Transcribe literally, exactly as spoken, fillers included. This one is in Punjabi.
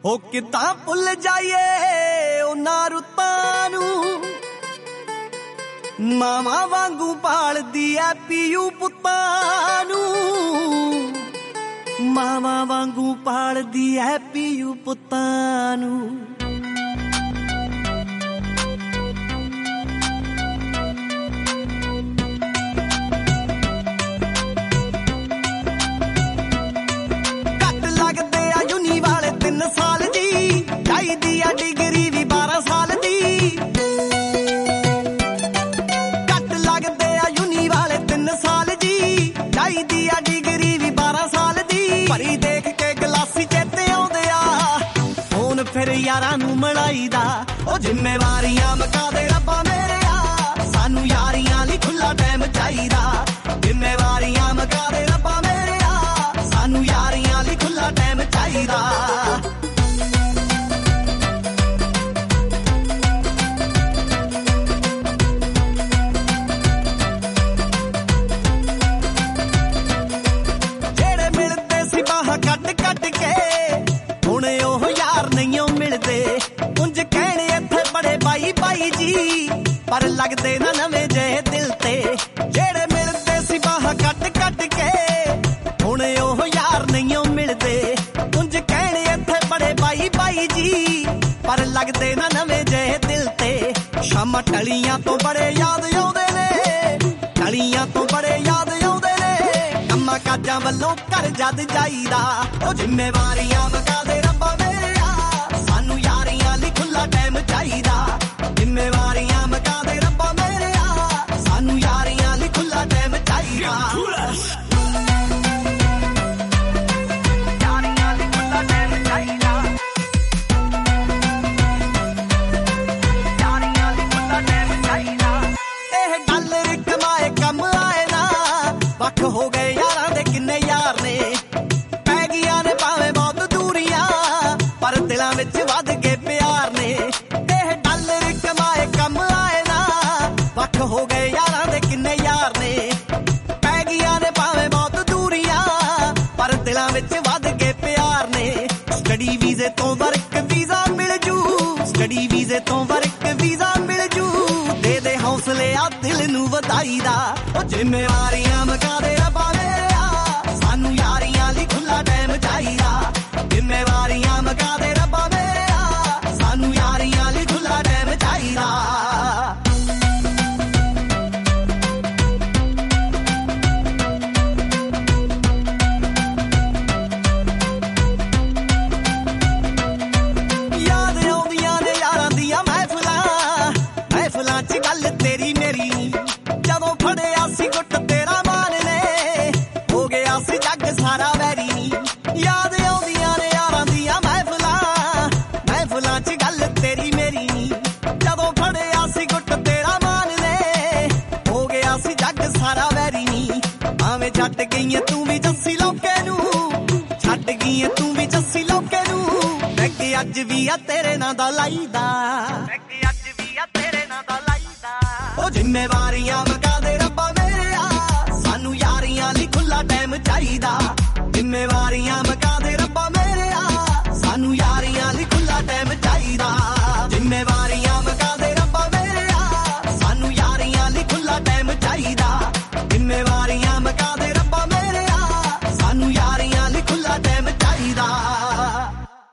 ਹੋ ਕਿਦਾਂ ਭੁੱਲ ਜਾਈਏ ਉਹਨਾਂ ਰੁੱਤਾਂ ਨੂੰ, ਮਾਵਾਂ ਵਾਂਗੂ ਪਾਲਦੀ ਐ ਪੀਊ ਪੁੱਤਾਂ ਨੂੰ, ਮਾਵਾਂ ਵਾਂਗੂ ਪਾਲਦੀ ਐ ਪੀਊ ਪੁੱਤਾਂ ਨੂੰ। ਫਿਰ ਯਾਰਾਂ ਨੂੰ ਮਲਾਈਦਾ ਉਹ ਜ਼ਿੰਮੇਵਾਰੀਆਂ ਮੁਕਾ ਦੇ ਰੱਬਾ ਮੇਰਿਆ, ਸਾਨੂੰ ਯਾਰੀਆਂ ਲਈ ਖੁੱਲਾ ਟਾਈਮ ਚਾਹੀਦਾ। ਜ਼ਿੰਮੇਵਾਰੀਆਂ ਮੁਕਾ ਦੇ ਰੱਬਾ ਮੇਰਿਆ, ਸਾਨੂੰ ਯਾਰੀਆਂ ਲਈ ਖੁੱਲਾ ਟਾਈਮ ਚਾਹੀਦਾ। ਜਿਹੜੇ ਮਿਲਦੇ ਸੀ ਬਾਹਾਂ ਕੱਢ ਕੱਢ ਕੇ ਹੁਣ ਉਹ ਯਾਰ ਨਹੀਂ ਮਿਲਦੇ। ਉਂਝ ਕਹਿਣੇ ਇੱਥੇ ਬੜੇ ਬਾਈ ਬਾਈ ਜੀ ਪਰ ਲੱਗਦੇ ਨਾ ਨਵੇਂ ਜਿਹੇ ਦਿਲ ਤੇ। ਜਿਹੜੇ ਮਿਲਦੇ ਸੀ ਬਾਹਾਂ ਕੱਢ ਕੱਢ ਕੇ ਹੁਣ ਉਹ ਯਾਰ ਨਹੀਂ ਮਿਲਦੇ। ਉਂਝ ਕਹਿਣੇ ਇੱਥੇ ਬੜੇ ਬਾਈ ਬਾਈ ਜੀ ਪਰ ਲੱਗਦੇ ਨਾ ਨਵੇਂ ਜਿਹੇ ਦਿਲ ਤੇ। ਸ਼ਾਮਾਂ ਟਲੀਆਂ ਤੋਂ ਬੜੇ ਯਾਦ ਆਉਂਦੇ ਨੇ, ਟਲੀਆਂ ਤੋਂ ਬੜੇ ਯਾਦ ਆਉਂਦੇ ਨੇ। ਕੰਮਾਂ ਕਾਜਾਂ ਵੱਲੋਂ ਘਰ ਜਦ ਜਾਈਦਾ ਉਹ ਜ਼ਿੰਮੇਵਾਰੀਆਂ ਮੁਕਾ ਦੇ ਰੱਬਾ ਟਾਈਮ ਚਾਹੀਦਾ। ਜ਼ਿੰਮੇਵਾਰੀਆਂ ਮੁਕਾ ਦੇ ਰੱਬਾ ਮੇਰਿਆ, ਸਾਨੂੰ ਯਾਰੀਆਂ ਲਈ ਖੁੱਲਾ ਟਾਈਮ ਚਾਹੀਦਾ। ਯਾਰੀਆਂ ਲਈ ਖੁੱਲਾ ਟਾਈਮ ਚਾਹੀਦਾ। ਯਾਰੀਆਂ ਲਈ ਖੁੱਲਾ ਟਾਈਮ ਚਾਹੀਦਾ। ਇਹ ਗੱਲ ਰਿਕਮਾਏ ਕੰਮ ਆਏ ਨਾ, ਵੱਖ ਹੋ ਗਏ ਯਾਰਾਂ ਦੇ ਕਿੰਨੇ ਯਾਰ ਨੇ। ਪੈ ਗਈਆਂ ਨੇ ਭਾਵੇਂ ਬਹੁਤ ਦੂਰੀਆਂ ਪਰ ਦਿਲਾਂ ਵਿੱਚ ਵੱਧ ਗਏ ਪਿਆਰ ਨੇ। ਇਹ ਡਾਲਰ ਕਮਾਏ ਕੰਮ ਆਏ ਨਾ, ਵੱਖ ਹੋ ਗਏ ਯਾਰਾਂ ਦੇ ਕਿੰਨੇ ਯਾਰ ਨੇ। ਪੈ ਗਈਆਂ ਨੇ ਭਾਵੇਂ ਬਹੁਤ ਦੂਰੀਆਂ ਪਰ ਦਿਲਾਂ ਵਿੱਚ ਵੱਧ ਗਏ ਪਿਆਰ ਨੇ। ਸਟੱਡੀ ਵੀਜ਼ੇ ਤੋਂ ਵਰਕ ਵੀਜ਼ਾ ਮਿਲ ਜੂ, ਸਟੱਡੀ ਵੀਜ਼ੇ ਤੋਂ ਵਰਕ ਵੀਜ਼ਾ ਮਿਲ ਜੂ। ਦੇ ਦੇ ਹੌਸਲੇ ਆ ਦਿਲ ਨੂੰ ਵਧਾਈ ਦਾ ਉਹ ਜ਼ਿੰਮੇਵਾਰੀਆਂ ਮੁਕਾ ਦੇ ਰੱਬਾ ਮੇਰਿਆ, ਸਾਨੂੰ ਯਾਰੀਆਂ ਲਈ ਖੁੱਲਾ ਟਾਈਮ ਚਾਹੀਦਾ। ਜ਼ਿੰਮੇਵਾਰੀਆਂ ਮੁਕਾ ਦੇ ਰੱਬਾ ਮੇਰਿਆ, ਸਾਨੂੰ ਯਾਰੀਆਂ ਲਈ ਖੁੱਲਾ ਟਾਈਮ ਚਾਹੀਦਾ। ਯਾਦ ਆਉਂਦੀਆਂ ਨੇ ਯਾਰਾਂ ਦੀਆਂ ਮਹਿਫਲਾਂ, ਮਹਿਫਲਾਂ 'ਚ ਗੱਲ ਤੇਰੀ ਮੇਰੀ। ਜਦੋਂ ਫੜਿਆ ਸੀ ਗੁੱਟ ਤੇਰਾ ਮਾਨ ਨੇ, ਹੋ ਗਿਆ ਸੀ ਜੱਗ ਸਾਰਾ ਵੈਰੀ। ਯਾਦ ਆਉਂਦੀਆਂ ਨੇ ਯਾਰਾਂ ਦੀਆਂ ਮਹਿਫਲਾਂ, ਮਹਿਫਲਾਂ 'ਚ ਗੱਲ ਤੇਰੀ ਮੇਰੀ। ਜਦੋਂ ਫੜਿਆ ਸੀ ਗੁੱਟ ਤੇਰਾ ਮਾਨ ਨੇ, ਹੋ ਗਿਆ ਸੀ ਜੱਗ ਸਾਰਾ ਵੈਰੀ ਨੀ। ਭਾਵੇਂ ਛੱਡ ਗਈ ਤੂੰ ਵੀ ਜੱਸੀ ਲੋਕੇ ਨੂੰ, ਛੱਡ ਗਈ ਤੂੰ ਵੀ ਜੱਸੀ ਲੋਕੇ ਨੂੰ। ਬੈਗ ਅੱਜ ਵੀ ਆ ਤੇਰੇ ਨਾਂ ਦਾ ਲਾਈਦਾ, ਬੈਗ ਅੱਜ ਵੀ ਆ ਤੇਰੇ ਨਾਂ ਦਾ ਲਾਈਦਾ। ਉਹ ਜ਼ਿੰਮੇਵਾਰੀਆਂ ਮੁਕਾ ਦੇ ਰੱਬਾ ਮੇਰਿਆ, ਸਾਨੂੰ ਯਾਰੀਆਂ ਲਈ ਖੁੱਲਾ ਟਾਈਮ ਚਾਹੀਦਾ। ਜ਼ਿੰਮੇਵਾਰੀਆਂ